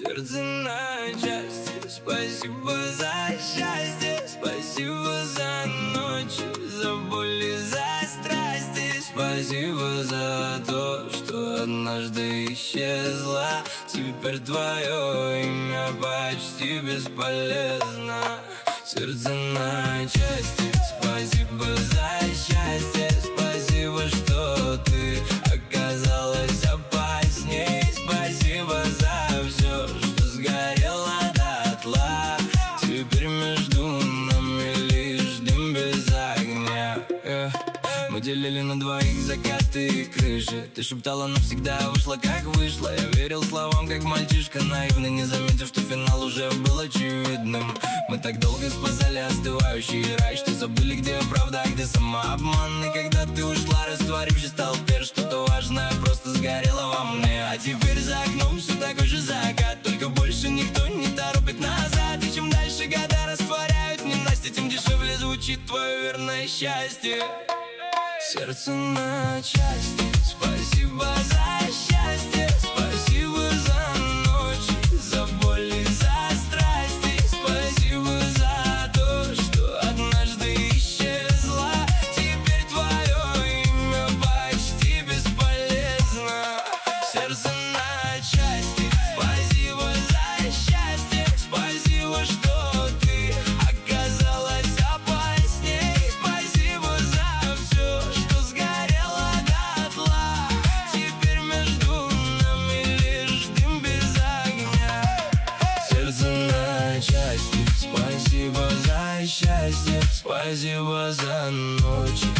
сердце на части. Спасибо за счастье, спасибо за ночи, за боли, за страсти. Спасибо за то, что однажды исчезла. Теперь твое имя почти бесполезно. Сердце на части. Спасибо за счастье, спасибо, что ты оказалась опасней. Спасибо за все, что сгорело дотла. Теперь между нами лишь дым без огня. Мы делили на двоих закаты и крыши. Ты шептала, но всегда вышла как вышло. Я верил словам, как мальчишка наивный, не заметив, что финал уже был очевидным. Мы так долго спасали остывающий рай, что забыли, где правда, а где самообман. И когда ты ушла, растворившись в толпе, что-то важное просто сгорело во мне. А теперь за окном все такой же закат, только больше никто не торопит назад. И чем дальше года растворяют ненастье, тем дешевле звучит твое верное счастье. Сердце на части. Спасибо за счастье, спасибо за ночи, за боли, за страсти. Спасибо за то, что однажды исчезла. Теперь твое имя почти бесполезно. Сердце на части. Спасибо за счастье, спасибо, что ты оказалась опасней. Спасибо за все, что сгорело дотла. Теперь между нами лишь дым без огня. Сердце на части. Спасибо за счастье, спасибо за ночи,